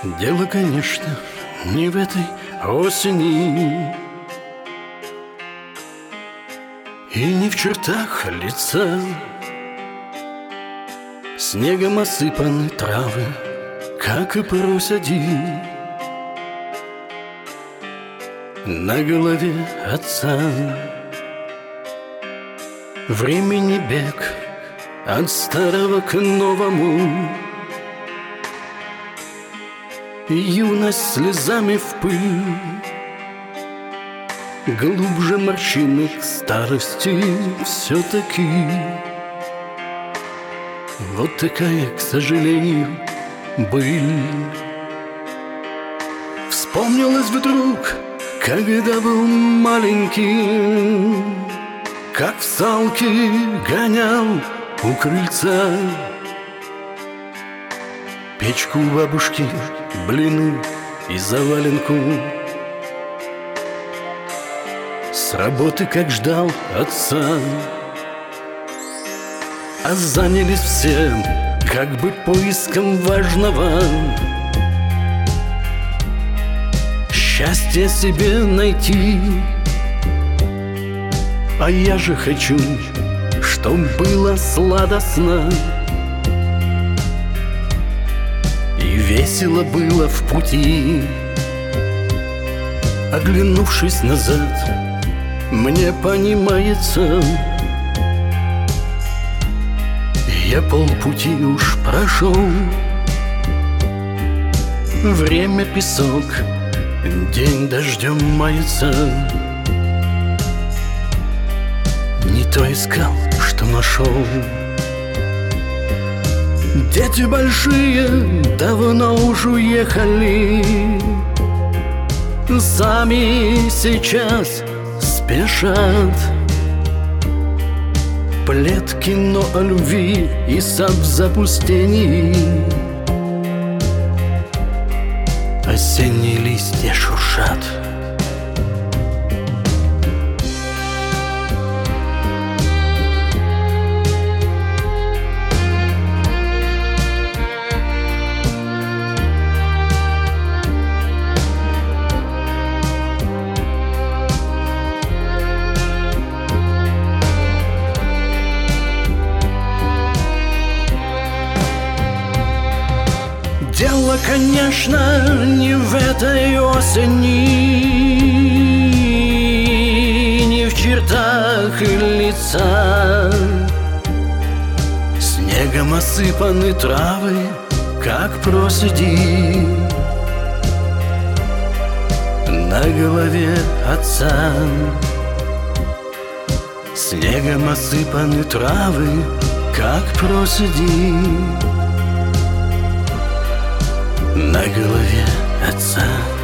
Дело, конечно, не в этой осени и не в чертах лица. Снегом осыпаны травы, как и проседи. На голове отца времени бег от старого к новому. Юность слезами в пыль, глубже морщины к старости все-таки. Вот такая, к сожалению, быль. Вспомнилось вдруг, когда был маленький, как в салки гонял у крыльца. Печку у бабушки, блины и заваленку. С работы как ждал отца. А занялись все как бы поиском важного. Счастье себе найти. А я же хочу, чтоб было сладостно и весело было в пути. Оглянувшись назад, мне понимается, я полпути уж прошел. Время песок, день дождем мается. Не то искал, что нашел. Дети большие давно уж уехали, сами сейчас спешат. Плед, кино о любви и сад в запустении. Осенние листья шуршат. Дело, конечно, не в этой осени, не в чертах лица. Снегом осыпаны травы, как проседи. На голове отца снегом осыпаны травы, как проседи. На голове отца.